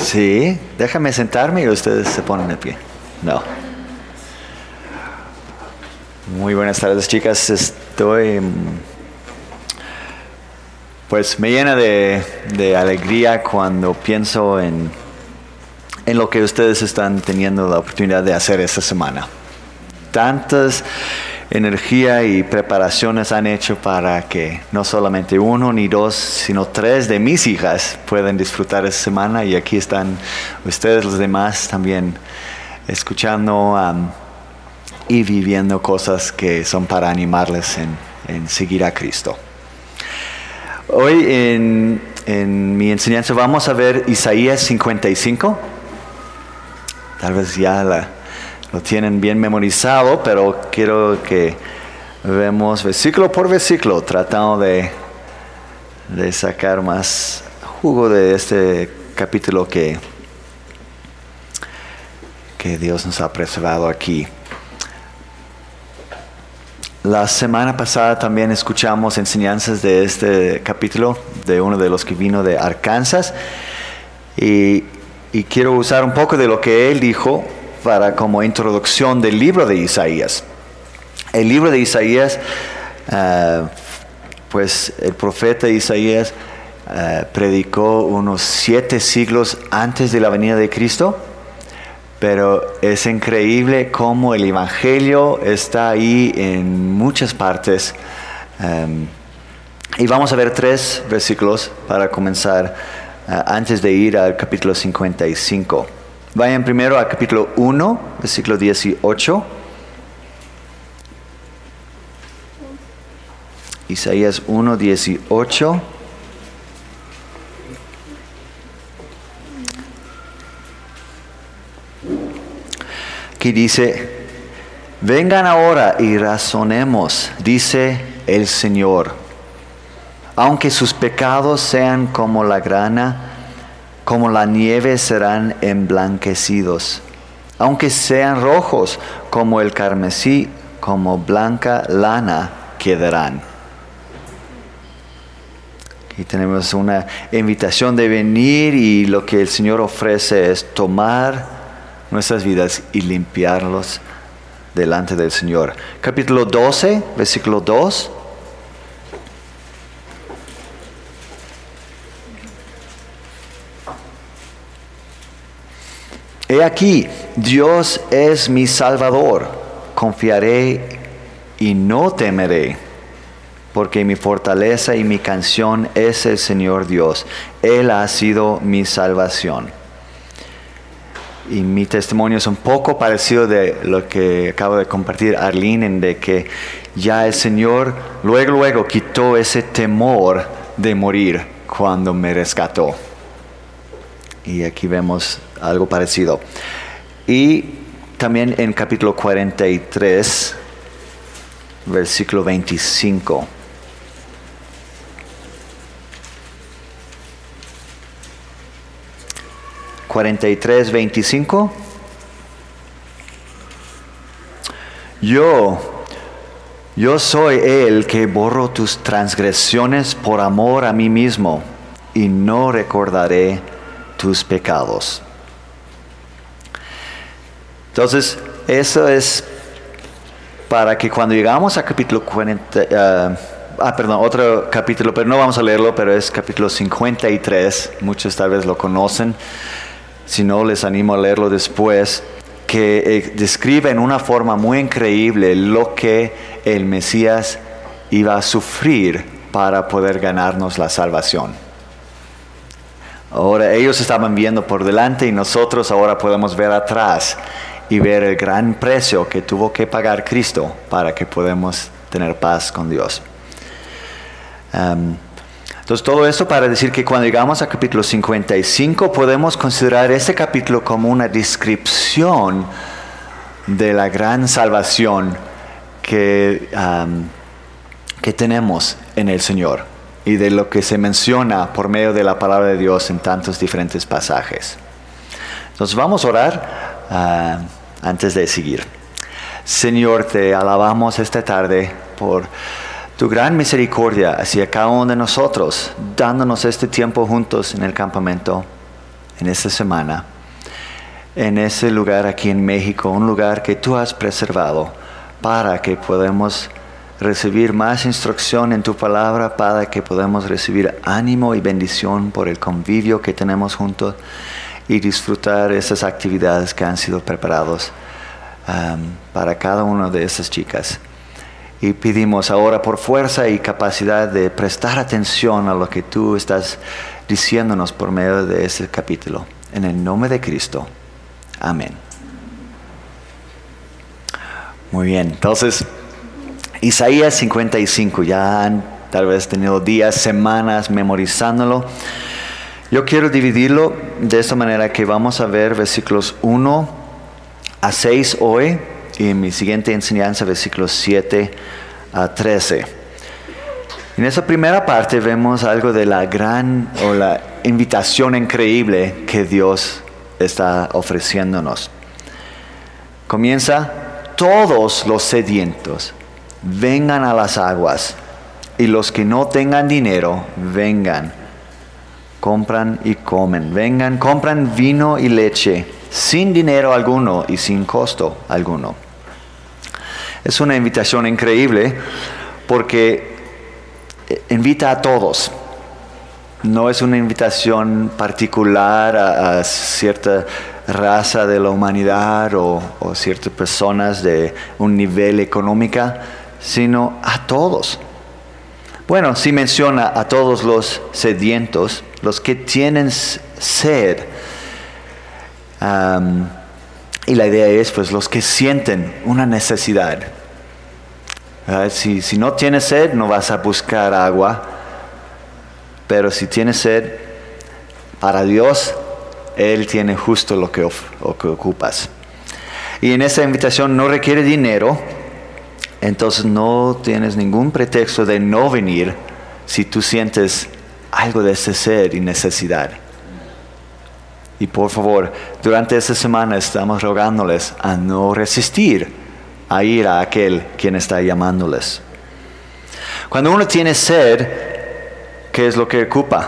Sí, déjame sentarme y ustedes se ponen de pie. No. Muy buenas tardes, chicas. Pues me llena de alegría cuando pienso en lo que ustedes están teniendo la oportunidad de hacer esta semana. Tantas energía y preparaciones han hecho para que no solamente uno ni dos, sino tres de mis hijas puedan disfrutar esta semana, y aquí están ustedes los demás también escuchando y viviendo cosas que son para animarles en seguir a Cristo. Hoy en mi enseñanza vamos a ver Isaías 55. Tal vez ya lo tienen bien memorizado, pero quiero que vemos versículo por versículo, tratando de sacar más jugo de este capítulo que Dios nos ha preservado aquí. La semana pasada también escuchamos enseñanzas de este capítulo de uno de los que vino de Arkansas, y quiero usar un poco de lo que él dijo para como introducción del libro de Isaías. El libro de Isaías, pues el profeta Isaías predicó unos 7 siglos antes de la venida de Cristo, pero es increíble cómo el Evangelio está ahí en muchas partes. Y vamos a ver 3 versículos para comenzar antes de ir al capítulo 55. Vayan primero al capítulo 1, versículo 18. Isaías 1, 18. Aquí dice: vengan ahora y razonemos, dice el Señor. Aunque sus pecados sean como la grana, como la nieve serán emblanquecidos. Aunque sean rojos como el carmesí, como blanca lana quedarán. Aquí tenemos una invitación de venir, y lo que el Señor ofrece es tomar nuestras vidas y limpiarlos delante del Señor. Capítulo 12, versículo 2. He aquí, Dios es mi Salvador, confiaré y no temeré, porque mi fortaleza y mi canción es el Señor Dios. Él ha sido mi salvación. Y mi testimonio es un poco parecido de lo que acabo de compartir Arlene, en de que ya el Señor luego quitó ese temor de morir cuando me rescató. Y aquí vemos algo parecido. Y también en capítulo 43, versículo 25. (43:25) Yo soy el que borro tus transgresiones por amor a mí mismo, y no recordaré tus pecados. Entonces, eso es para que cuando llegamos a capítulo 40, otro capítulo, pero no vamos a leerlo, pero es capítulo 53, muchos tal vez lo conocen, si no les animo a leerlo después, que describe en una forma muy increíble lo que el Mesías iba a sufrir para poder ganarnos la salvación. Ahora ellos estaban viendo por delante, y nosotros ahora podemos ver atrás y ver el gran precio que tuvo que pagar Cristo para que podamos tener paz con Dios. Entonces todo esto para decir que cuando llegamos al capítulo 55 podemos considerar este capítulo como una descripción de la gran salvación que tenemos en el Señor, y de lo que se menciona por medio de la palabra de Dios en tantos diferentes pasajes. Entonces vamos a orar antes de seguir. Señor, te alabamos esta tarde por tu gran misericordia hacia cada uno de nosotros, dándonos este tiempo juntos en el campamento. en esta semana, en ese lugar aquí en México, un lugar que tú has preservado para que podamos recibir más instrucción en tu palabra, para que podamos recibir ánimo y bendición por el convivio que tenemos juntos y disfrutar esas actividades que han sido preparadas para cada una de esas chicas. Y pedimos ahora por fuerza y capacidad de prestar atención a lo que tú estás diciéndonos por medio de ese capítulo. En el nombre de Cristo. Amén. Muy bien, entonces Isaías 55, ya han tal vez tenido días, semanas memorizándolo. Yo quiero dividirlo de esta manera que vamos a ver versículos 1 a 6 hoy y en mi siguiente enseñanza versículos 7 a 13. En esa primera parte vemos algo de la invitación increíble que Dios está ofreciéndonos. Comienza: todos los sedientos vengan a las aguas, y los que no tengan dinero vengan, compran y comen. Vengan, compran vino y leche sin dinero alguno y sin costo alguno. Es una invitación increíble porque invita a todos. No es una invitación particular a cierta raza de la humanidad o ciertas personas de un nivel económico, sino a todos. Bueno, sí menciona a todos los sedientos, los que tienen sed. Y la idea es, pues, los que sienten una necesidad. Si no tienes sed, no vas a buscar agua. Pero si tienes sed, para Dios, Él tiene justo lo que ocupas. Y en esa invitación no requiere dinero. Entonces no tienes ningún pretexto de no venir si tú sientes algo de ese sed y necesidad. Y por favor, durante esta semana estamos rogándoles a no resistir a ir a aquel quien está llamándoles. Cuando uno tiene sed, ¿qué es lo que ocupa?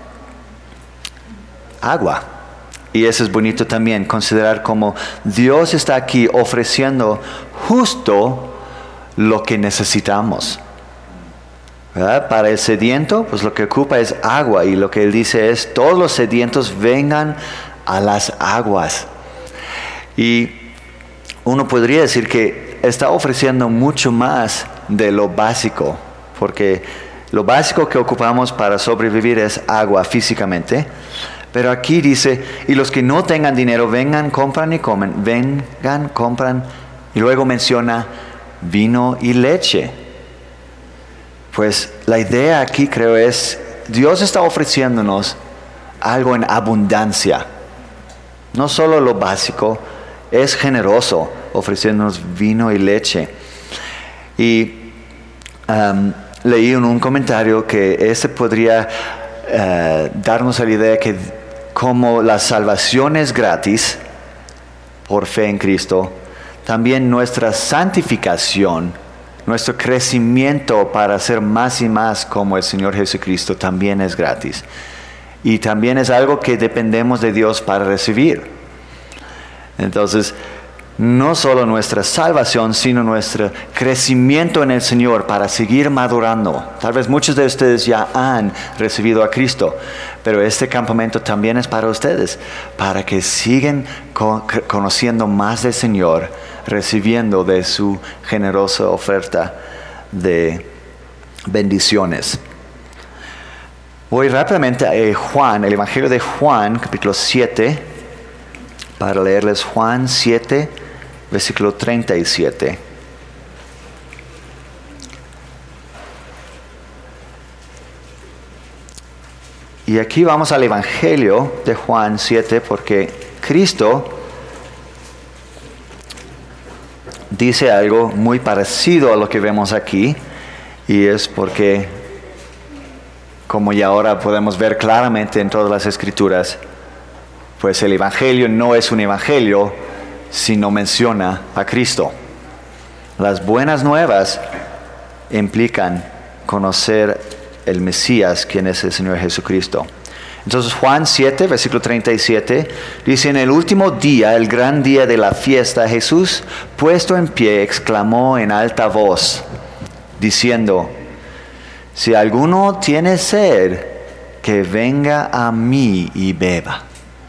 Agua. Y eso es bonito también, considerar cómo Dios está aquí ofreciendo justo lo que necesitamos. ¿Verdad? Para el sediento, pues lo que ocupa es agua, y lo que Él dice es: todos los sedientos vengan a las aguas. Y uno podría decir que está ofreciendo mucho más de lo básico, porque lo básico que ocupamos para sobrevivir es agua físicamente. Pero aquí dice: y los que no tengan dinero, vengan, compran y comen. Vengan, compran. Y luego menciona vino y leche. Pues la idea aquí, creo, es: Dios está ofreciéndonos algo en abundancia. No solo lo básico, es generoso ofreciéndonos vino y leche. Y leí en un comentario que ese podría darnos la idea que como la salvación es gratis por fe en Cristo, también nuestra santificación, nuestro crecimiento para ser más y más como el Señor Jesucristo también es gratis. Y también es algo que dependemos de Dios para recibir. Entonces, no solo nuestra salvación, sino nuestro crecimiento en el Señor para seguir madurando. Tal vez muchos de ustedes ya han recibido a Cristo, pero este campamento también es para ustedes, para que sigan conociendo más del Señor, recibiendo de su generosa oferta de bendiciones. Voy rápidamente a Juan, el Evangelio de Juan, capítulo 7, para leerles Juan 7, versículo 37. Y aquí vamos al Evangelio de Juan 7, porque Cristo dice algo muy parecido a lo que vemos aquí, y es porque, como ya ahora podemos ver claramente en todas las Escrituras, pues el Evangelio no es un Evangelio si no menciona a Cristo. Las buenas nuevas implican conocer el Mesías, quien es el Señor Jesucristo. Entonces Juan 7, versículo 37, dice, en el último día, el gran día de la fiesta, Jesús, puesto en pie, exclamó en alta voz, diciendo, si alguno tiene sed, que venga a mí y beba.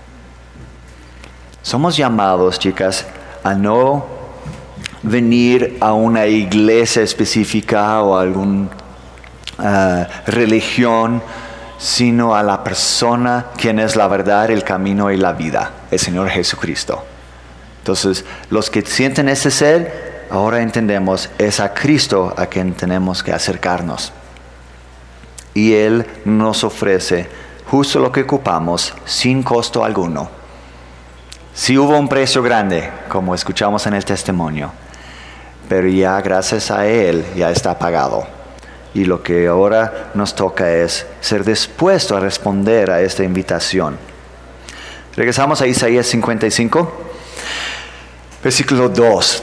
Somos llamados, chicas, a no venir a una iglesia específica o a alguna religión, sino a la persona quien es la verdad, el camino y la vida, el Señor Jesucristo. Entonces, los que sienten ese sed, ahora entendemos, es a Cristo a quien tenemos que acercarnos. Y Él nos ofrece justo lo que ocupamos sin costo alguno. Sí hubo un precio grande, como escuchamos en el testimonio, pero ya gracias a Él ya está pagado. Y lo que ahora nos toca es ser dispuesto a responder a esta invitación. Regresamos a Isaías 55, versículo 2.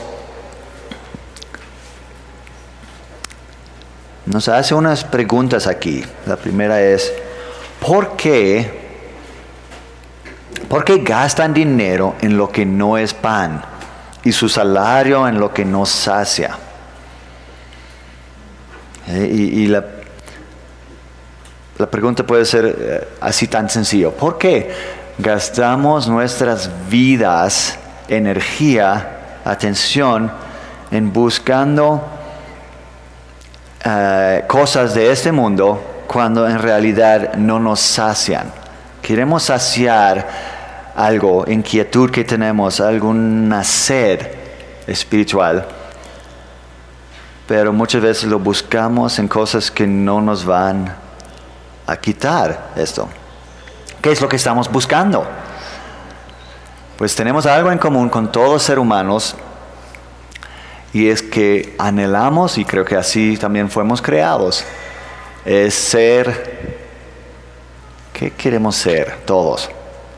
Nos hace unas preguntas aquí. La primera es, ¿por qué gastan dinero en lo que no es pan y su salario en lo que no sacia? Y la pregunta puede ser así tan sencillo. ¿Por qué gastamos nuestras vidas, energía, atención en buscando cosas de este mundo cuando en realidad no nos sacian? Queremos saciar algo, inquietud que tenemos, alguna sed espiritual. Pero muchas veces lo buscamos en cosas que no nos van a quitar esto. ¿Qué es lo que estamos buscando? Pues tenemos algo en común con todos los seres humanos, y es que anhelamos, y creo que así también fuimos creados, es ser, ¿qué queremos ser todos?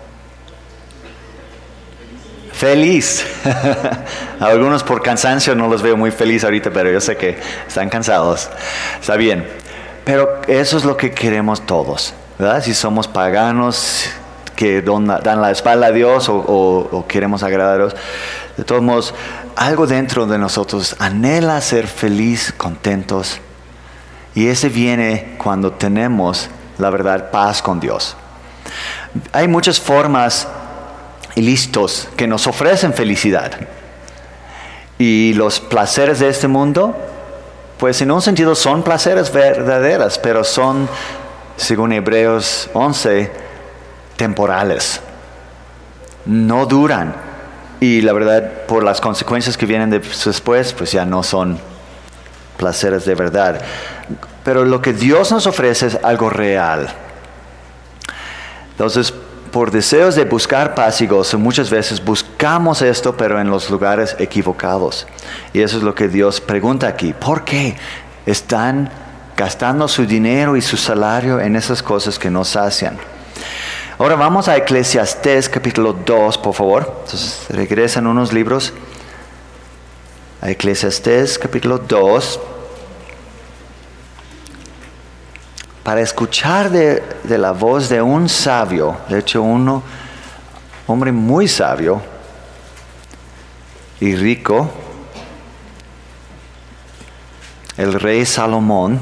Feliz. Algunos por cansancio no los veo muy felices ahorita, pero yo sé que están cansados. Está bien. Pero eso es lo que queremos todos, ¿verdad? Si somos paganos que dan la espalda a Dios o queremos agradar a Dios, de todos modos, algo dentro de nosotros anhela ser feliz, contentos. Y ese viene cuando tenemos, la verdad, paz con Dios. Hay muchas formas ilícitos que nos ofrecen felicidad. Y los placeres de este mundo, pues en un sentido son placeres verdaderos, pero son, según Hebreos 11, temporales. No duran. Y la verdad, por las consecuencias que vienen después, pues ya no son placeres de verdad. Pero lo que Dios nos ofrece es algo real. Entonces, por deseos de buscar paz y gozo, muchas veces buscamos esto, pero en los lugares equivocados. Y eso es lo que Dios pregunta aquí. ¿Por qué están gastando su dinero y su salario en esas cosas que no sacian? Ahora vamos a Eclesiastés capítulo 2, por favor. Entonces regresan unos libros a Eclesiastés capítulo 2. Para escuchar de la voz de un sabio, de hecho un hombre muy sabio y rico, el rey Salomón,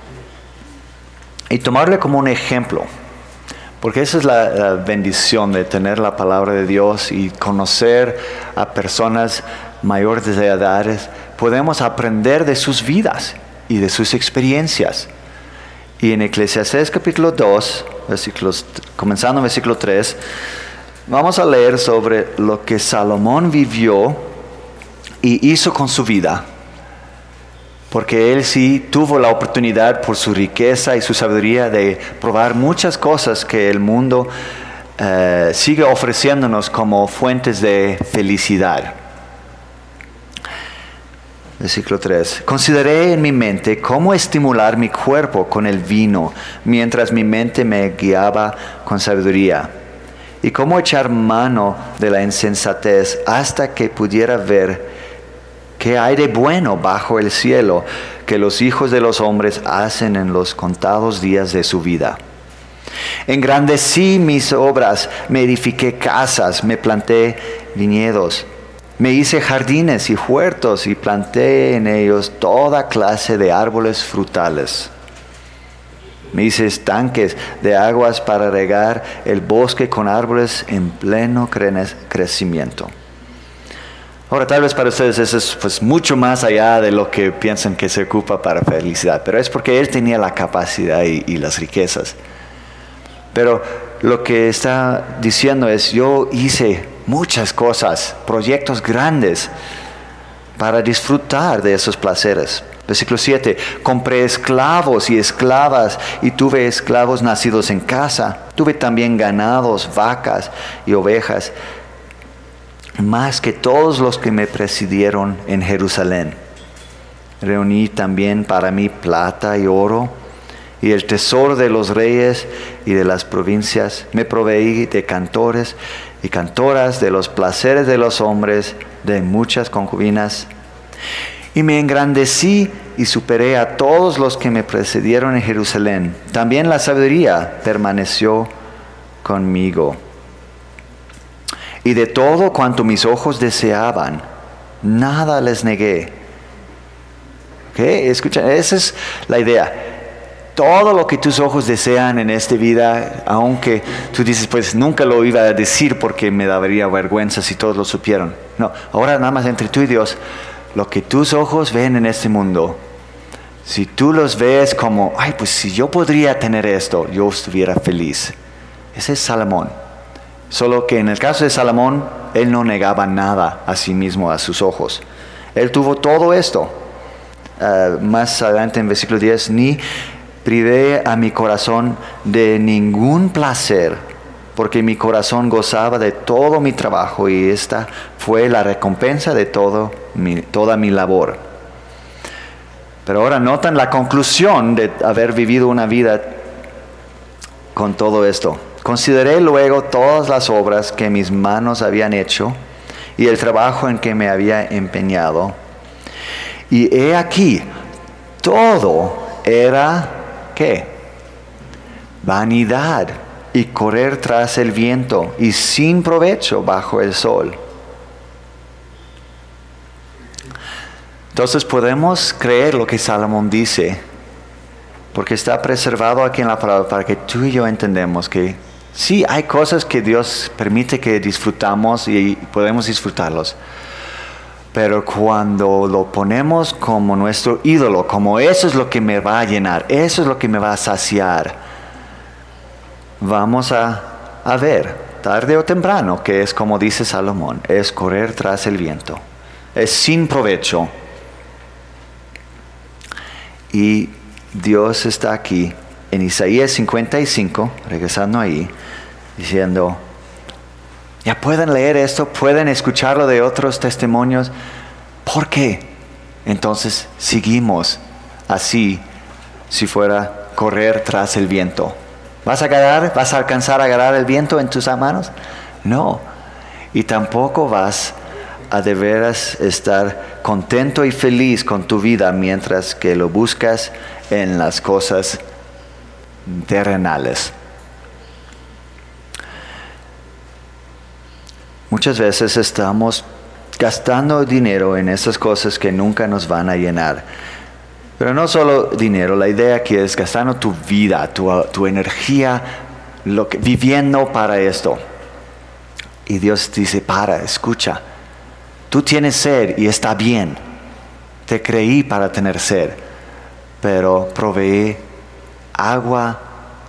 y tomarle como un ejemplo, porque esa es la bendición de tener la palabra de Dios y conocer a personas mayores de edades. Podemos aprender de sus vidas y de sus experiencias. Y en Eclesiastés capítulo 2, comenzando en versículo 3, vamos a leer sobre lo que Salomón vivió y hizo con su vida. Porque él sí tuvo la oportunidad por su riqueza y su sabiduría de probar muchas cosas que el mundo sigue ofreciéndonos como fuentes de felicidad. Versículo 3. Consideré en mi mente cómo estimular mi cuerpo con el vino, mientras mi mente me guiaba con sabiduría, y cómo echar mano de la insensatez hasta que pudiera ver qué hay de bueno bajo el cielo que los hijos de los hombres hacen en los contados días de su vida. Engrandecí mis obras, me edifiqué casas, me planté viñedos. Me hice jardines y huertos y planté en ellos toda clase de árboles frutales. Me hice estanques de aguas para regar el bosque con árboles en pleno crecimiento. Ahora, tal vez para ustedes eso es pues, mucho más allá de lo que piensan que se ocupa para felicidad, pero es porque él tenía la capacidad y las riquezas. Pero lo que está diciendo es, yo hice muchas cosas, proyectos grandes para disfrutar de esos placeres. Versículo 7, compré esclavos y esclavas y tuve esclavos nacidos en casa. Tuve también ganados, vacas y ovejas, más que todos los que me precedieron en Jerusalén. Reuní también para mí plata y oro y el tesoro de los reyes y de las provincias. Me proveí de cantores y cantoras, de los placeres de los hombres, de muchas concubinas. Y me engrandecí y superé a todos los que me precedieron en Jerusalén. También la sabiduría permaneció conmigo. Y de todo cuanto mis ojos deseaban, nada les negué. ¿Ok? Escucha, esa es la idea. Todo lo que tus ojos desean en esta vida, aunque tú dices, pues nunca lo iba a decir porque me daría vergüenza si todos lo supieran. No, ahora nada más entre tú y Dios, lo que tus ojos ven en este mundo, si tú los ves como, ay, pues si yo podría tener esto, yo estuviera feliz. Ese es Salomón. Solo que en el caso de Salomón, él no negaba nada a sí mismo, a sus ojos. Él tuvo todo esto. Más adelante en versículo 10, ni privé a mi corazón de ningún placer, porque mi corazón gozaba de todo mi trabajo y esta fue la recompensa de toda mi labor. Pero ahora notan la conclusión de haber vivido una vida con todo esto. Consideré luego todas las obras que mis manos habían hecho y el trabajo en que me había empeñado. Y he aquí, todo era, ¿qué? Vanidad y correr tras el viento y sin provecho bajo el sol. Entonces podemos creer lo que Salomón dice, porque está preservado aquí en la palabra para que tú y yo entendamos que sí, hay cosas que Dios permite que disfrutamos y podemos disfrutarlos. Pero cuando lo ponemos como nuestro ídolo, como eso es lo que me va a llenar, eso es lo que me va a saciar, vamos a ver, tarde o temprano, que es como dice Salomón, es correr tras el viento, es sin provecho. Y Dios está aquí en Isaías 55, regresando ahí, diciendo, ya pueden leer esto, pueden escucharlo de otros testimonios. ¿Por qué? Entonces seguimos así, si fuera correr tras el viento. ¿Vas a alcanzar a agarrar el viento en tus manos? No. Y tampoco vas a de veras estar contento y feliz con tu vida mientras que lo buscas en las cosas terrenales. Muchas veces estamos gastando dinero en esas cosas que nunca nos van a llenar. Pero no solo dinero, la idea aquí es gastando tu vida, tu energía, viviendo para esto. Y Dios dice, escucha, tú tienes sed y está bien. Te creí para tener sed, pero proveí agua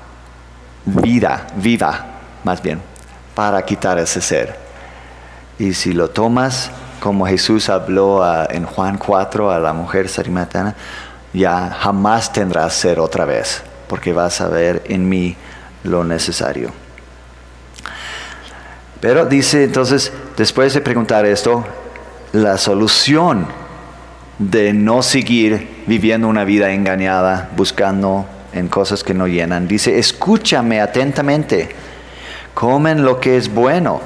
viva, más bien, para quitar ese sed. Y si lo tomas, como Jesús habló en Juan 4 a la mujer samaritana, ya jamás tendrás sed otra vez, porque vas a ver en mí lo necesario. Pero dice entonces, después de preguntar esto, la solución de no seguir viviendo una vida engañada, buscando en cosas que no llenan, dice, escúchame atentamente, comen lo que es bueno,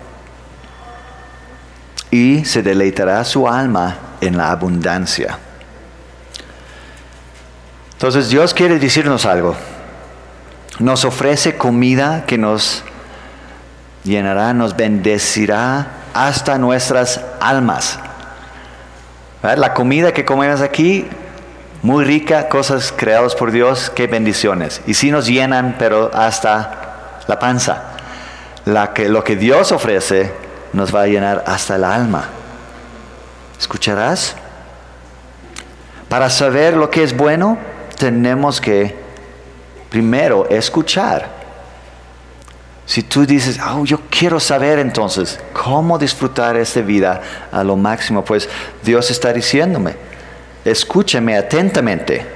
y se deleitará su alma en la abundancia. Entonces Dios quiere decirnos algo. Nos ofrece comida que nos llenará, nos bendecirá hasta nuestras almas. ¿Verdad? La comida que comemos aquí, muy rica, cosas creadas por Dios, qué bendiciones. Y sí nos llenan, pero hasta la panza. Lo que Dios ofrece nos va a llenar hasta el alma. ¿Escucharás? Para saber lo que es bueno, tenemos que primero escuchar. Si tú dices, yo quiero saber entonces cómo disfrutar esta vida a lo máximo, pues Dios está diciéndome, escúchame atentamente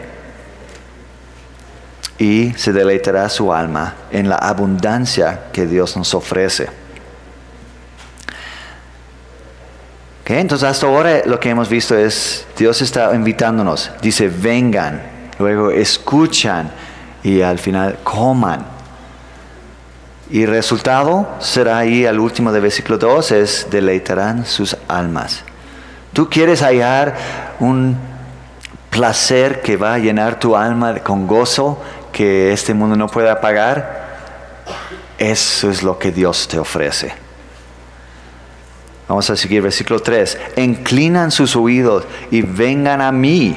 y se deleitará su alma en la abundancia que Dios nos ofrece. ¿Okay? Entonces hasta ahora lo que hemos visto es, Dios está invitándonos, dice vengan, luego escuchan y al final coman. Y el resultado será ahí al último del versículo 2, es deleitarán sus almas. ¿Tú quieres hallar un placer que va a llenar tu alma con gozo que este mundo no puede pagar? Eso es lo que Dios te ofrece. Vamos a seguir versículo 3. Inclinan sus oídos y vengan a mí.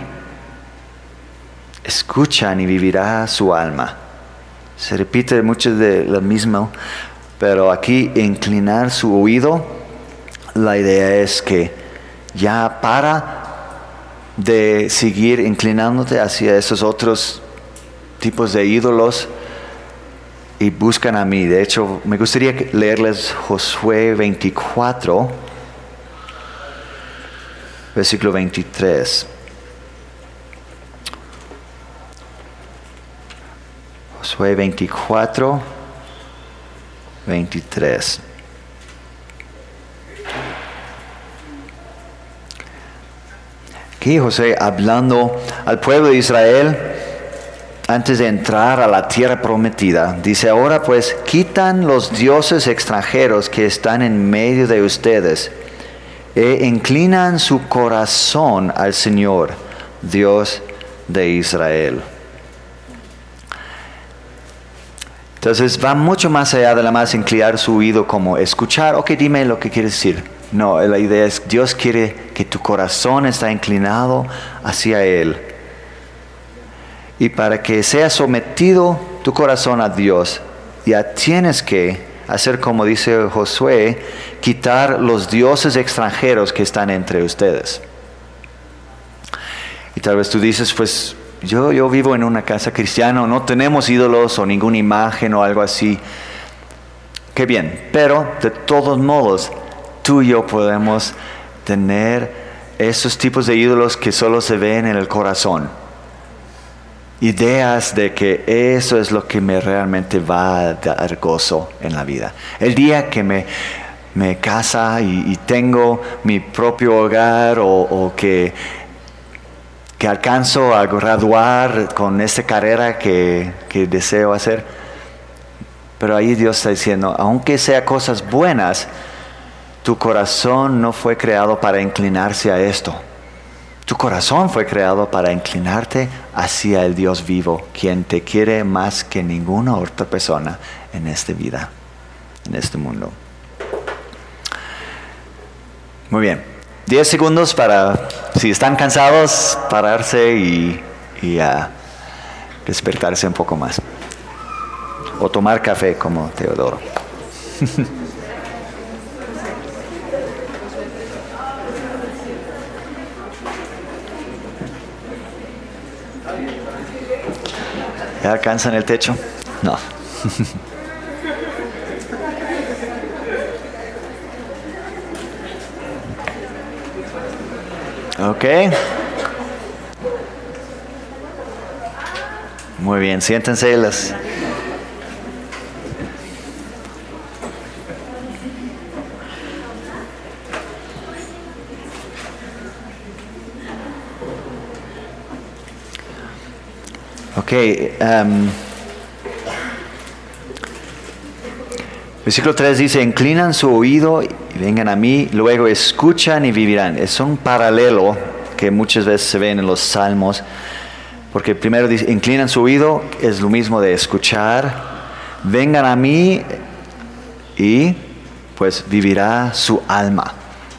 Escuchan y vivirá su alma. Se repite mucho de lo mismo, pero aquí inclinar su oído, la idea es que ya para de seguir inclinándote hacia esos otros tipos de ídolos y buscan a mí. De hecho, me gustaría leerles Josué 24, versículo 23. Josué 24, 23. Aquí José hablando al pueblo de Israel antes de entrar a la tierra prometida. Dice, ahora pues quitan los dioses extranjeros que están en medio de ustedes e inclinan su corazón al Señor, Dios de Israel. Entonces va mucho más allá de la más inclinar su oído como escuchar. Ok, dime lo que quieres decir. No, la idea es Dios quiere que tu corazón esté inclinado hacia Él. Y para que sea sometido tu corazón a Dios, ya tienes que hacer como dice Josué, quitar los dioses extranjeros que están entre ustedes. Y tal vez tú dices, pues yo vivo en una casa cristiana, no tenemos ídolos o ninguna imagen o algo así. Qué bien, pero de todos modos, tú y yo podemos tener esos tipos de ídolos que solo se ven en el corazón. Ideas de que eso es lo que me realmente va a dar gozo en la vida. El día que me casa y tengo mi propio hogar o que alcanzo a graduar con esta carrera que deseo hacer. Pero ahí Dios está diciendo, aunque sea cosas buenas, tu corazón no fue creado para inclinarse a esto. Tu corazón fue creado para inclinarte hacia el Dios vivo, quien te quiere más que ninguna otra persona en esta vida, en este mundo. Muy bien. 10 segundos para, si están cansados, pararse y despertarse un poco más. O tomar café como Teodoro. ¿Ya alcanzan el techo? No. Ok. Muy bien, siéntense las. Ok. Versículo 3 dice, inclinan su oído y vengan a mí, luego escuchan y vivirán. Es un paralelo que muchas veces se ve en los salmos. Porque primero dice, inclinan su oído, es lo mismo de escuchar. Vengan a mí y pues vivirá su alma.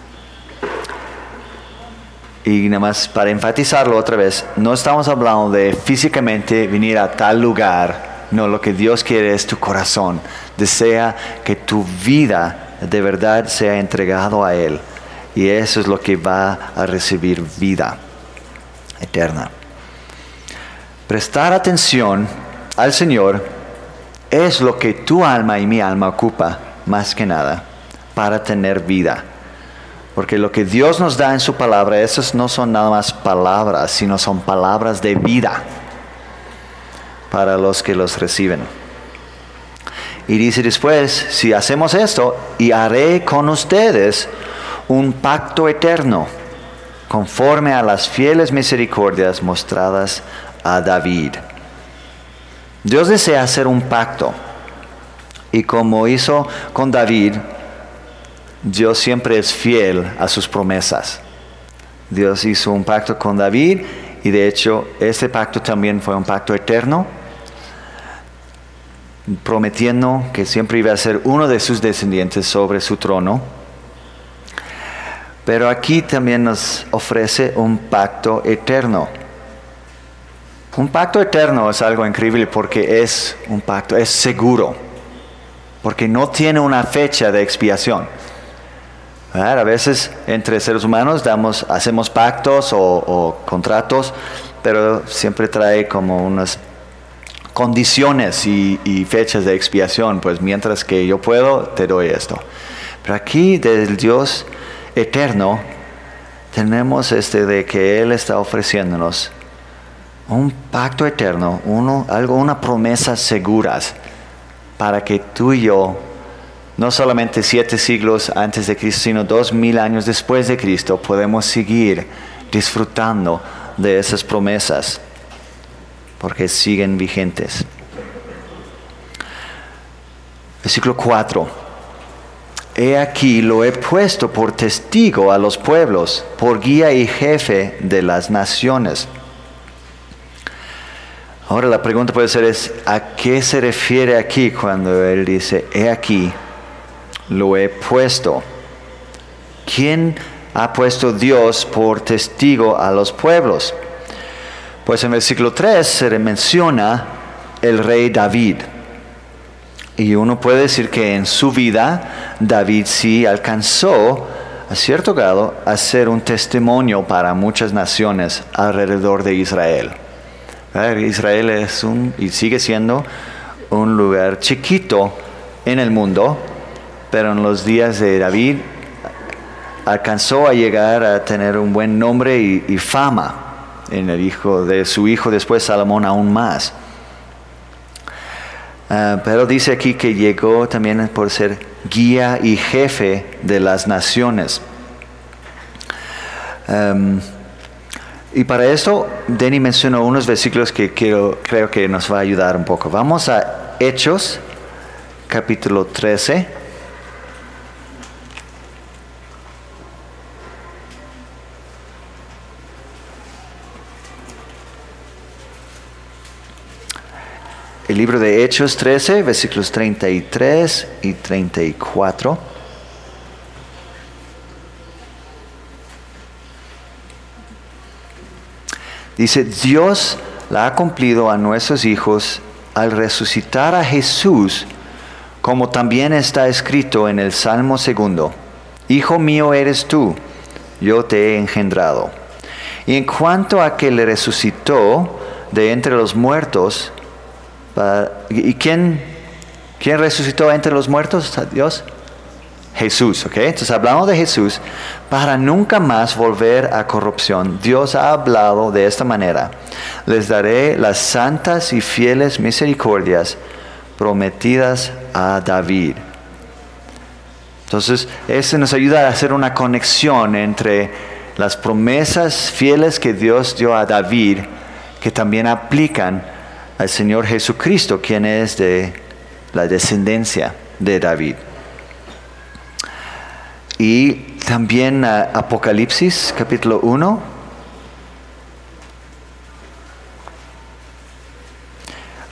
Y nada más para enfatizarlo otra vez, no estamos hablando de físicamente venir a tal lugar. No, lo que Dios quiere es tu corazón. Desea que tu vida de verdad sea entregado a Él. Y eso es lo que va a recibir vida eterna. Prestar atención al Señor es lo que tu alma y mi alma ocupa más que nada para tener vida. Porque lo que Dios nos da en su palabra, esas no son nada más palabras, sino son palabras de vida para los que los reciben. Y dice después, si hacemos esto, y haré con ustedes un pacto eterno, conforme a las fieles misericordias mostradas a David. Dios desea hacer un pacto, y como hizo con David, Dios siempre es fiel a sus promesas. Dios hizo un pacto con David y de hecho este pacto también fue un pacto eterno, prometiendo que siempre iba a ser uno de sus descendientes sobre su trono. Pero aquí también nos ofrece un pacto eterno. Un pacto eterno es algo increíble porque es un pacto, es seguro, porque no tiene una fecha de expiación. A veces entre seres humanos hacemos pactos o contratos, pero siempre trae como unas condiciones y fechas de expiación. Pues mientras que yo puedo, te doy esto. Pero aquí del Dios eterno tenemos de que Él está ofreciéndonos un pacto eterno, una promesa seguras para que tú y yo, no solamente 7 siglos antes de Cristo, sino 2000 años después de Cristo, podemos seguir disfrutando de esas promesas, porque siguen vigentes. Versículo 4. He aquí lo he puesto por testigo a los pueblos, por guía y jefe de las naciones. Ahora la pregunta puede ser ¿a qué se refiere aquí cuando Él dice, he aquí lo he puesto? ¿Quién ha puesto Dios por testigo a los pueblos? Pues en el versículo 3 se le menciona el rey David. Y uno puede decir que en su vida David sí alcanzó a cierto grado a ser un testimonio para muchas naciones alrededor de Israel. Israel es y sigue siendo un lugar chiquito en el mundo, pero en los días de David alcanzó a llegar a tener un buen nombre y fama en el hijo de su hijo después Salomón aún más. Pero dice aquí que llegó también por ser guía y jefe de las naciones. Y para esto, Denny mencionó unos versículos que creo que nos va a ayudar un poco. Vamos a Hechos, capítulo 13. El libro de Hechos 13, versículos 33 y 34. Dice, Dios la ha cumplido a nuestros hijos al resucitar a Jesús, como también está escrito en el Salmo 2. Hijo mío eres tú, yo te he engendrado. Y en cuanto a que le resucitó de entre los muertos, ¿y quién resucitó entre los muertos? Dios. Jesús, ¿ok? Entonces hablamos de Jesús para nunca más volver a corrupción. Dios ha hablado de esta manera. Les daré las santas y fieles misericordias prometidas a David. Entonces, eso nos ayuda a hacer una conexión entre las promesas fieles que Dios dio a David, que también aplican al Señor Jesucristo, quien es de la descendencia de David. Y también Apocalipsis, capítulo 1.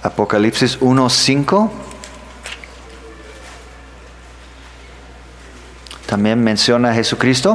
Apocalipsis 1:5. También menciona a Jesucristo.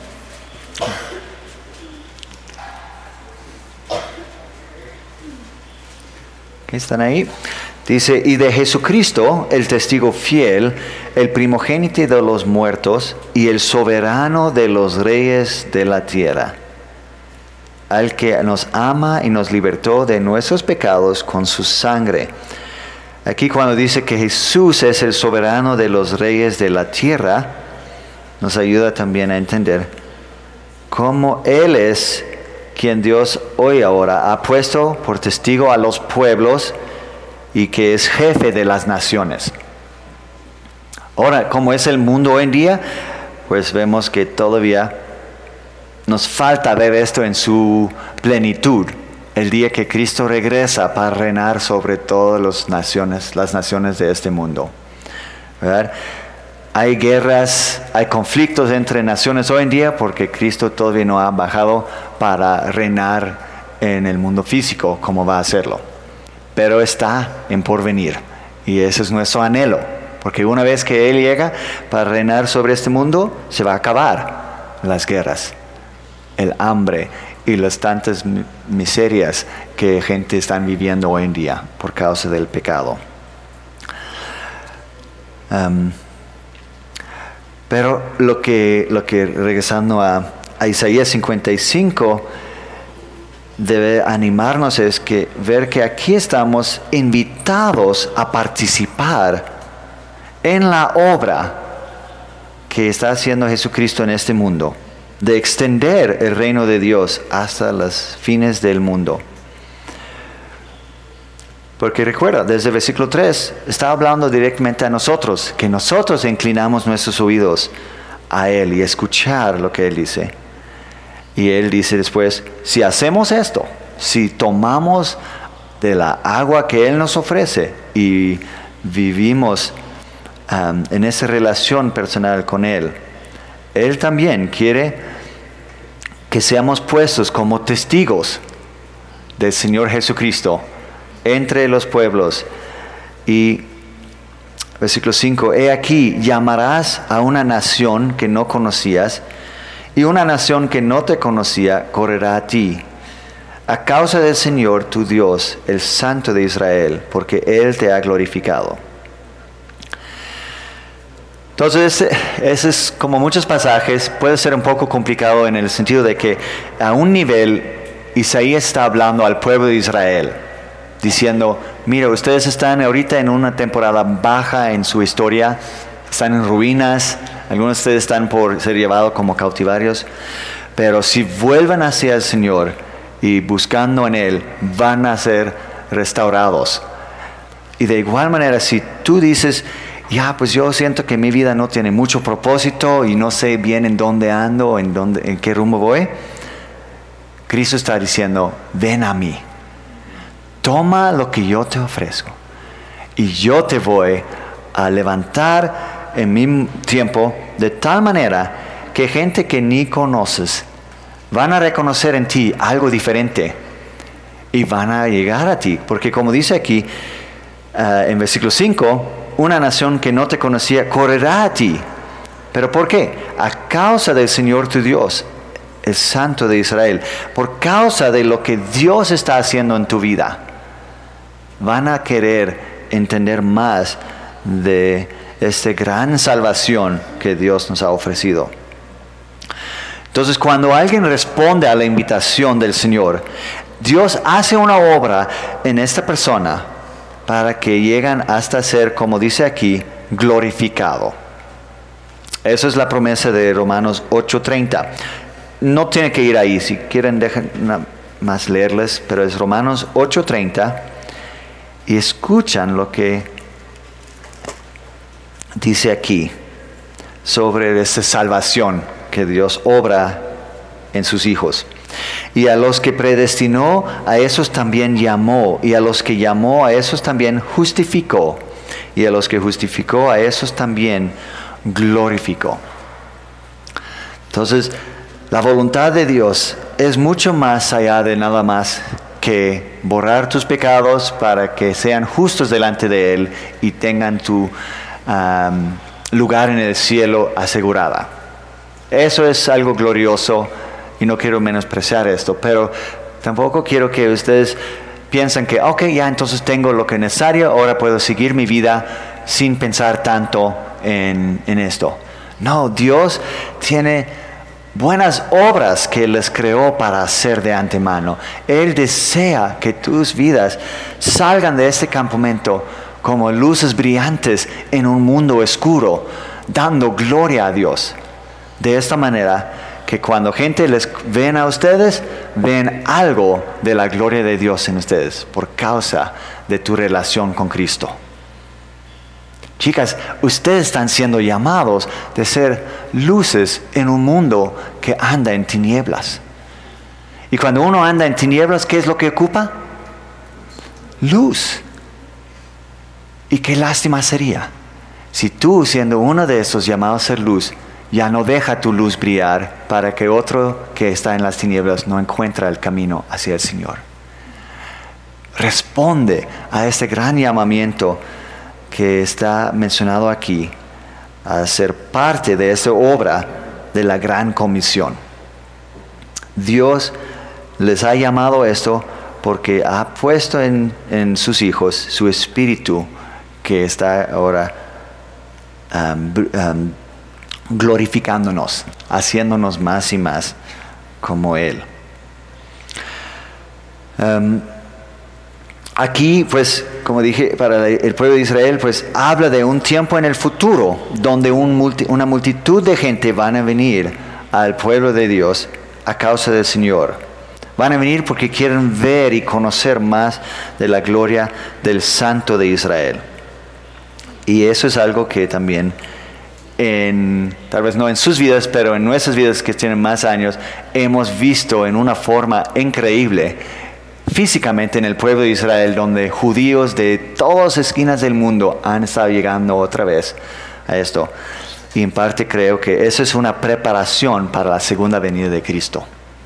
¿Están ahí? Dice, y de Jesucristo, el testigo fiel, el primogénito de los muertos y el soberano de los reyes de la tierra, al que nos ama y nos libertó de nuestros pecados con su sangre. Aquí cuando dice que Jesús es el soberano de los reyes de la tierra, nos ayuda también a entender cómo Él es quien Dios hoy ahora ha puesto por testigo a los pueblos y que es jefe de las naciones. Ahora, ¿cómo es el mundo hoy en día? Pues vemos que todavía nos falta ver esto en su plenitud, el día que Cristo regresa para reinar sobre todas las naciones de este mundo. ¿Verdad? Hay guerras, hay conflictos entre naciones hoy en día porque Cristo todavía no ha bajado para reinar en el mundo físico como va a hacerlo. Pero está en porvenir y ese es nuestro anhelo, porque una vez que Él llega para reinar sobre este mundo, se va a acabar las guerras, el hambre y las tantas miserias que gente está viviendo hoy en día por causa del pecado. Pero lo que regresando a Isaías 55, debe animarnos es que ver que aquí estamos invitados a participar en la obra que está haciendo Jesucristo en este mundo, de extender el reino de Dios hasta los fines del mundo. Porque recuerda, desde el versículo 3, está hablando directamente a nosotros, que nosotros inclinamos nuestros oídos a Él y escuchar lo que Él dice. Y Él dice después, si hacemos esto, si tomamos de la agua que Él nos ofrece y vivimos en esa relación personal con Él, Él también quiere que seamos puestos como testigos del Señor Jesucristo entre los pueblos. Y versículo 5, he aquí, llamarás a una nación que no conocías, y una nación que no te conocía correrá a ti, a causa del Señor tu Dios, el Santo de Israel, porque Él te ha glorificado. Entonces, ese es como muchos pasajes, puede ser un poco complicado en el sentido de que a un nivel Isaías está hablando al pueblo de Israel, diciendo, mira, ustedes están ahorita en una temporada baja en su historia, están en ruinas, algunos de ustedes están por ser llevados como cautivarios, pero si vuelven hacia el Señor y buscando en Él, van a ser restaurados. Y de igual manera, si tú dices, ya, pues yo siento que mi vida no tiene mucho propósito y no sé bien en dónde ando, en qué rumbo voy, Cristo está diciendo, ven a mí. Toma lo que yo te ofrezco y yo te voy a levantar en mi tiempo de tal manera que gente que ni conoces van a reconocer en ti algo diferente y van a llegar a ti. Porque como dice aquí en versículo 5, una nación que no te conocía correrá a ti. ¿Pero por qué? A causa del Señor tu Dios, el Santo de Israel. Por causa de lo que Dios está haciendo en tu vida. Van a querer entender más de esta gran salvación que Dios nos ha ofrecido. Entonces, cuando alguien responde a la invitación del Señor, Dios hace una obra en esta persona para que lleguen hasta ser, como dice aquí, glorificado. Esa es la promesa de Romanos 8:30. No tiene que ir ahí, si quieren dejen más leerles, pero es Romanos 8:30. Y escuchan lo que dice aquí sobre esta salvación que Dios obra en sus hijos. Y a los que predestinó, a esos también llamó. Y a los que llamó, a esos también justificó. Y a los que justificó, a esos también glorificó. Entonces, la voluntad de Dios es mucho más allá de nada más que borrar tus pecados para que sean justos delante de Él y tengan tu lugar en el cielo asegurada. Eso es algo glorioso y no quiero menospreciar esto, pero tampoco quiero que ustedes piensen que, ok, ya entonces tengo lo que es necesario, ahora puedo seguir mi vida sin pensar tanto en esto. No, Dios tiene buenas obras que les creó para hacer de antemano. Él desea que tus vidas salgan de este campamento como luces brillantes en un mundo oscuro, dando gloria a Dios. De esta manera que cuando gente les ven a ustedes, ven algo de la gloria de Dios en ustedes por causa de tu relación con Cristo. Chicas, ustedes están siendo llamados de ser luces en un mundo que anda en tinieblas. Y cuando uno anda en tinieblas, ¿qué es lo que ocupa? Luz. Y qué lástima sería si tú, siendo uno de esos llamados a ser luz, ya no deja tu luz brillar para que otro que está en las tinieblas no encuentre el camino hacia el Señor. Responde a este gran llamamiento que está mencionado aquí, a ser parte de esta obra de la gran comisión. Dios les ha llamado esto porque ha puesto en sus hijos su espíritu que está ahora glorificándonos, haciéndonos más y más como Él. Aquí, pues, como dije, para el pueblo de Israel, pues, habla de un tiempo en el futuro, donde una multitud de gente van a venir al pueblo de Dios a causa del Señor. Van a venir porque quieren ver y conocer más de la gloria del Santo de Israel. Y eso es algo que también, tal vez no en sus vidas, pero en nuestras vidas que tienen más años, hemos visto en una forma increíble físicamente en el pueblo de Israel, donde judíos de todas las esquinas del mundo han estado llegando otra vez a esto. Y en parte creo que eso es una preparación para la segunda venida de Cristo.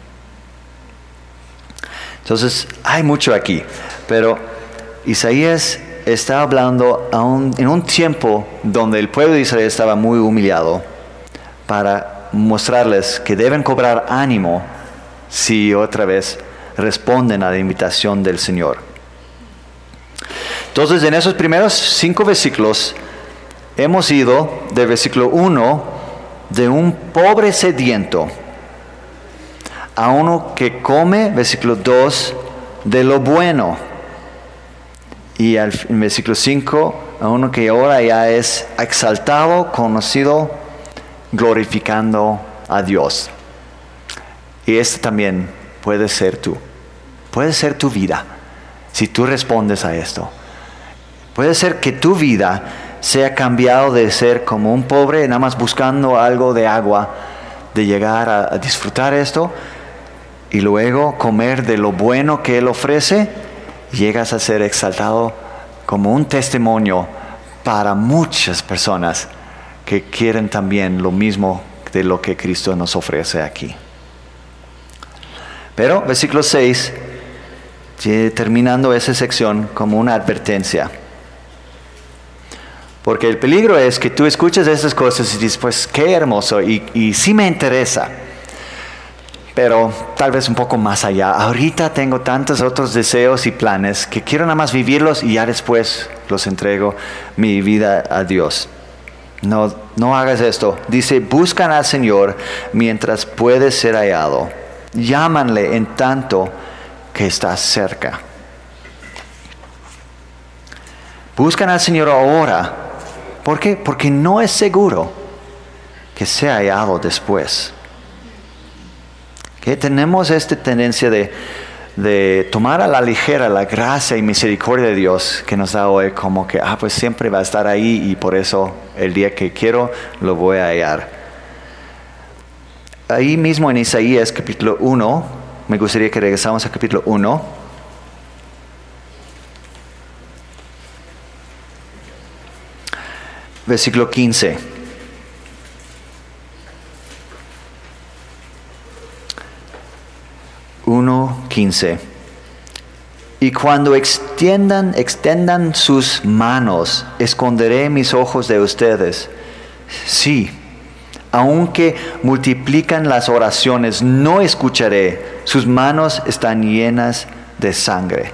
Entonces, hay mucho aquí, pero Isaías está hablando en un tiempo donde el pueblo de Israel estaba muy humillado, para mostrarles que deben cobrar ánimo si otra vez responden a la invitación del Señor. Entonces, en esos primeros 5 versículos, hemos ido del versículo 1 de un pobre sediento a uno que come, versículo 2, de lo bueno. Y en versículo 5, a uno que ahora ya es exaltado, conocido, glorificando a Dios. Y este también puede ser tú. Puede ser tu vida, si tú respondes a esto. Puede ser que tu vida sea cambiado de ser como un pobre, nada más buscando algo de agua, de llegar a disfrutar esto, y luego comer de lo bueno que Él ofrece, llegas a ser exaltado como un testimonio para muchas personas que quieren también lo mismo de lo que Cristo nos ofrece aquí. Pero versículo 6, terminando esa sección como una advertencia. Porque el peligro es que tú escuchas estas cosas y dices, pues qué hermoso, y sí me interesa. Pero tal vez un poco más allá. Ahorita tengo tantos otros deseos y planes que quiero nada más vivirlos y ya después los entrego mi vida a Dios. No hagas esto. Dice, buscan al Señor mientras puede ser hallado. Llámanle en tanto que está cerca. Buscan al Señor ahora. ¿Por qué? Porque no es seguro que sea hallado después. Que tenemos esta tendencia de tomar a la ligera la gracia y misericordia de Dios que nos da hoy, como que, pues siempre va a estar ahí y por eso el día que quiero lo voy a hallar. Ahí mismo en Isaías capítulo 1, me gustaría que regresamos al capítulo 1. Versículo 15. Y cuando extendan sus manos, esconderé mis ojos de ustedes. Sí, aunque multiplican las oraciones, no escucharé. Sus manos están llenas de sangre.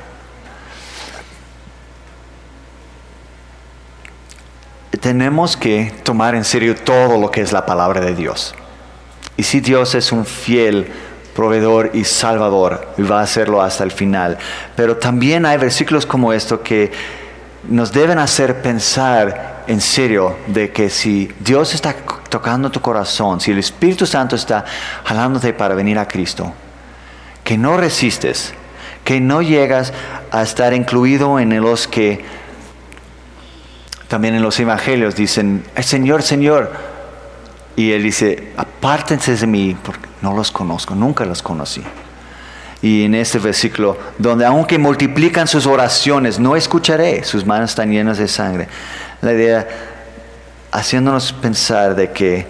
Tenemos que tomar en serio todo lo que es la palabra de Dios. Y si Dios es un fiel proveedor y salvador, y va a hacerlo hasta el final. Pero también hay versículos como esto que nos deben hacer pensar en serio de que si Dios está tocando tu corazón, si el Espíritu Santo está jalándote para venir a Cristo, que no resistes, que no llegas a estar incluido en los que también en los evangelios dicen, Señor, Señor. Y Él dice, apártense de mí, porque no los conozco, nunca los conocí. Y en este versículo, donde aunque multiplican sus oraciones, no escucharé, sus manos están llenas de sangre. La idea, haciéndonos pensar de que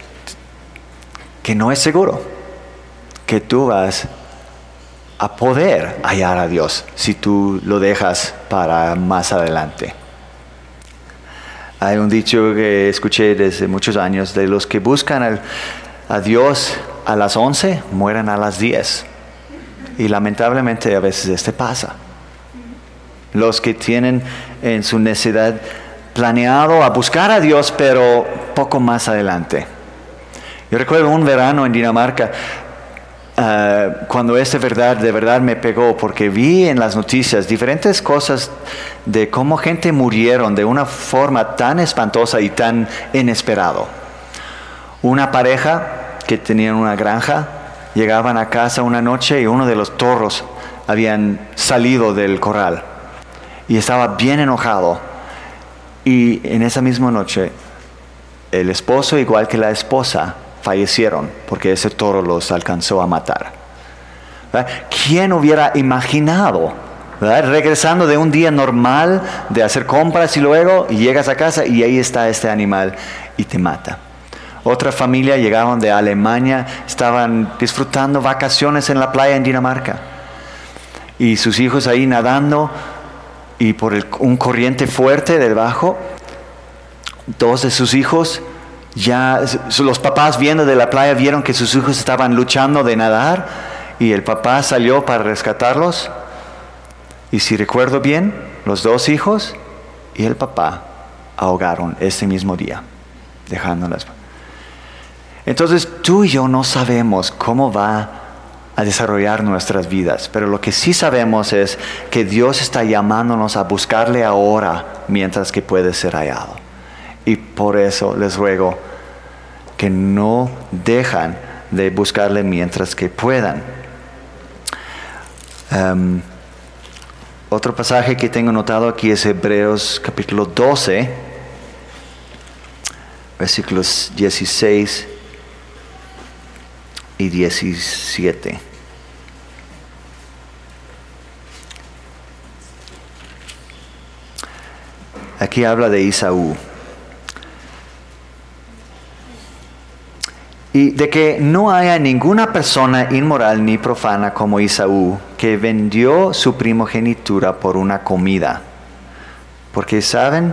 no es seguro que tú vas a poder hallar a Dios si tú lo dejas para más adelante. Hay un dicho que escuché desde muchos años, de los que buscan a Dios a las 11, mueren a las 10. Y lamentablemente a veces pasa. Los que tienen en su necesidad planeado a buscar a Dios, pero poco más adelante. Yo recuerdo un verano en Dinamarca, cuando de verdad me pegó, porque vi en las noticias diferentes cosas de cómo gente murieron de una forma tan espantosa y tan inesperado. Una pareja que tenían una granja, llegaban a casa una noche y uno de los toros habían salido del corral y estaba bien enojado. Y en esa misma noche, el esposo igual que la esposa fallecieron porque ese toro los alcanzó a matar. ¿Verdad? ¿Quién hubiera imaginado, ¿verdad? Regresando de un día normal de hacer compras y luego llegas a casa y ahí está este animal y te mata? Otra familia llegaban de Alemania, estaban disfrutando vacaciones en la playa en Dinamarca y sus hijos ahí nadando y por un corriente fuerte debajo, dos de sus hijos, ya los papás viendo de la playa vieron que sus hijos estaban luchando de nadar y el papá salió para rescatarlos. Y si recuerdo bien, los dos hijos y el papá ahogaron ese mismo día, dejándolas. Entonces tú y yo no sabemos cómo va a desarrollar nuestras vidas, pero lo que sí sabemos es que Dios está llamándonos a buscarle ahora mientras que puede ser hallado. Y por eso les ruego que no dejan de buscarle mientras que puedan. Otro pasaje que tengo notado aquí es Hebreos capítulo 12, versículos 16 y 17. Aquí habla de Esaú. Y de que no haya ninguna persona inmoral ni profana como Esaú, que vendió su primogenitura por una comida. Porque saben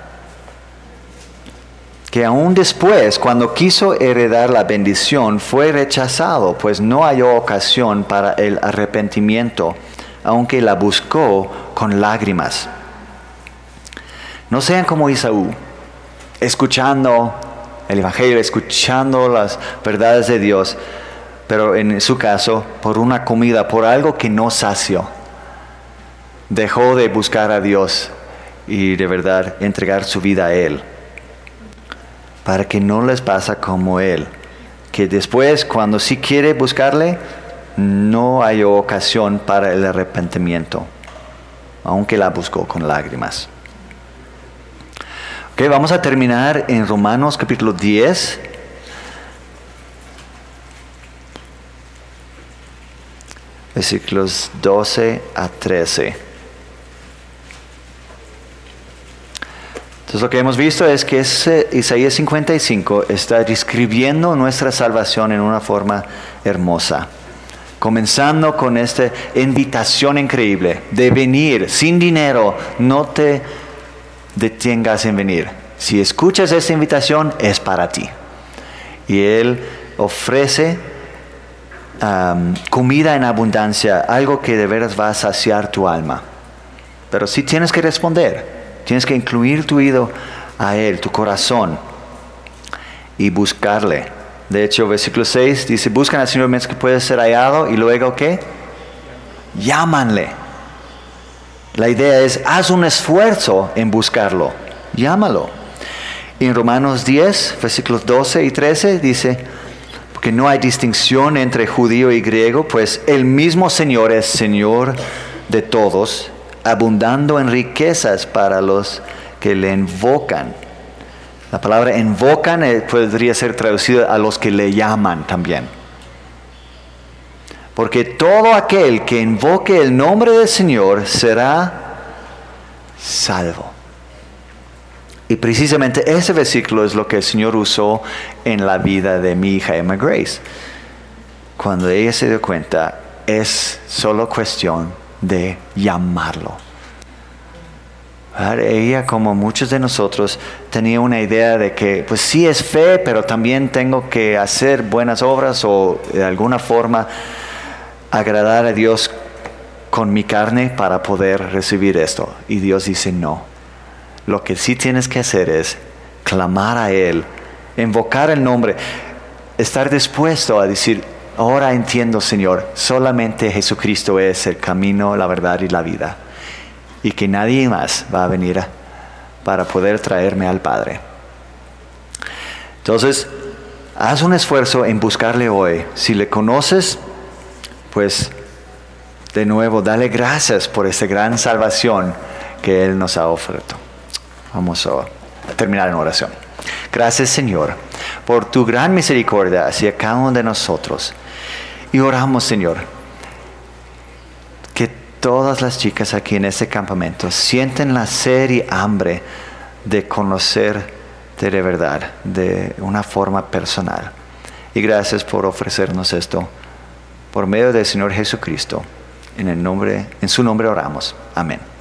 que aún después, cuando quiso heredar la bendición, fue rechazado, pues no halló ocasión para el arrepentimiento, aunque la buscó con lágrimas. No sean como Esaú, escuchando el Evangelio, escuchando las verdades de Dios, pero en su caso, por una comida, por algo que no sació, dejó de buscar a Dios y de verdad entregar su vida a Él. Para que no les pasa como Él, que después, cuando sí quiere buscarle, no hay ocasión para el arrepentimiento, aunque la buscó con lágrimas. Ok, vamos a terminar en Romanos capítulo 10. Versículos 12 a 13. Entonces lo que hemos visto es que Isaías 55 está describiendo nuestra salvación en una forma hermosa. Comenzando con esta invitación increíble de venir sin dinero. No te detengas en venir. Si escuchas esta invitación, es para ti. Y Él ofrece comida en abundancia, algo que de veras va a saciar tu alma. Pero sí tienes que responder. Tienes que incluir tu oído a Él, tu corazón, y buscarle. De hecho, versículo 6 dice, buscan al Señor mientras que puede ser hallado. Y luego, ¿qué? Llámanle. La idea es, haz un esfuerzo en buscarlo. Llámalo. Y en Romanos 10, versículos 12 y 13 dice, porque no hay distinción entre judío y griego, pues el mismo Señor es Señor de todos, abundando en riquezas para los que le invocan. La palabra invocan podría ser traducida a los que le llaman también. Porque todo aquel que invoque el nombre del Señor será salvo. Y precisamente ese versículo es lo que el Señor usó en la vida de mi hija Emma Grace. Cuando ella se dio cuenta, es solo cuestión de llamarlo. Ella, como muchos de nosotros, tenía una idea de que pues sí es fe, pero también tengo que hacer buenas obras o de alguna forma agradar a Dios con mi carne para poder recibir esto. Y Dios dice no. Lo que sí tienes que hacer es clamar a Él, invocar el nombre, estar dispuesto a decir, ahora entiendo, Señor, solamente Jesucristo es el camino, la verdad y la vida. Y que nadie más va a venir para poder traerme al Padre. Entonces, haz un esfuerzo en buscarle hoy. Si le conoces, pues de nuevo, dale gracias por esta gran salvación que Él nos ha ofrecido. Vamos a terminar en oración. Gracias, Señor, por tu gran misericordia hacia cada uno de nosotros. Y oramos, Señor, que todas las chicas aquí en este campamento sienten la sed y hambre de conocerte de verdad, de una forma personal. Y gracias por ofrecernos esto por medio del Señor Jesucristo. En su nombre oramos. Amén.